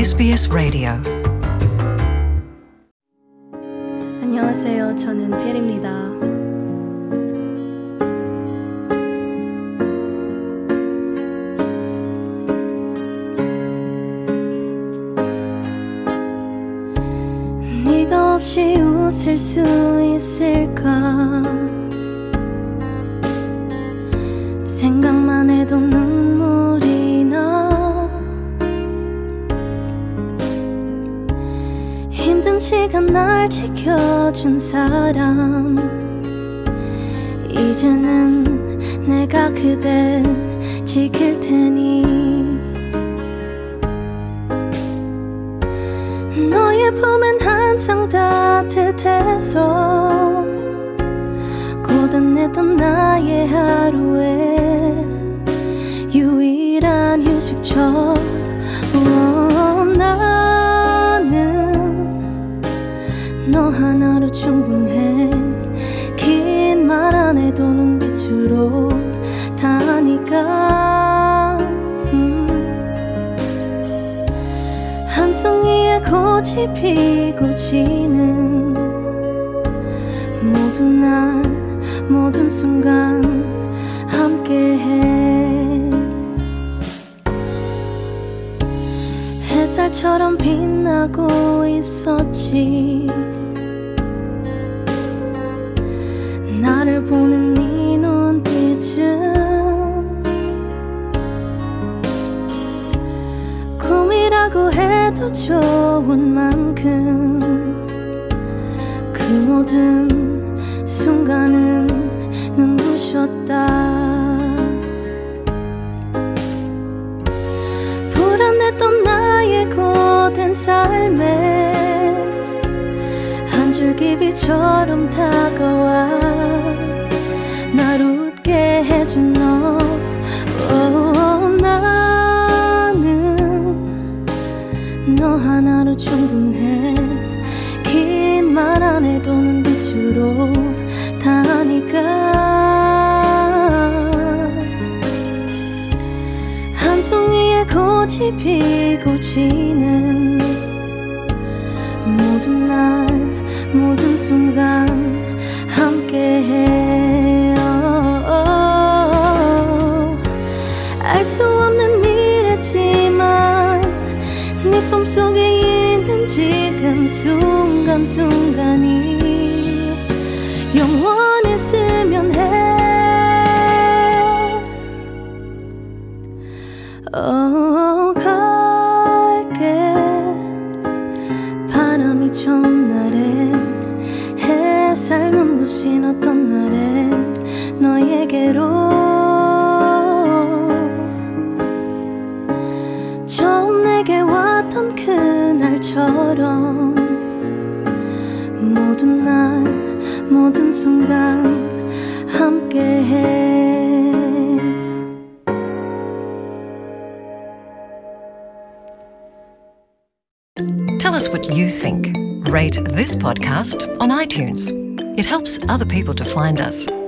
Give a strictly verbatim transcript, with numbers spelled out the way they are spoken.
에스비에스 라디오. 안녕하세요. 저는 필입니다. 네가 없이 웃을 수 있을까? 생각만 해도 눈물이 나. 힘든 시간 날 지켜준 사람, 이제는 내가 그댈 지킬 테니. 너의 품엔 항상 따뜻해서 고단했던 나의 하루에 유일한 휴식처. 나는 너 하나로 충분해. 긴 말 안 해도 눈빛으로 다 아니까. 음. 한 송이의 꽃이 피고 지는 모든 날 모든 순간 함께해. 햇살처럼 빛나고 있었지. 나를 보는 네 눈빛은 꿈이라고 해도 좋은 만큼 그 모든 순간은 눈부셨다. 불안했던 나의 고된 삶에 한 줄기 비처럼 다가와 날 웃게 해준 너. oh, 나는 너 하나로 충분해. 긴 말 안 해도 눈빛으로 다 아니까. 한 송이의 꽃이 피고 지는 모든 날 모든 순간 함께해. 알 수 없는 미래지만 네 품속에 있는 지금 순간순간이 영원했으면 해. 어, 갈게. 바람이 좋은 날에 햇살 눈부신 어떤 날에 너에게로 처음 내게 왔던 그날처럼 모든 날 모든 순간 함께해. Tell us what you think. Rate this podcast on iTunes. It helps other people to find us.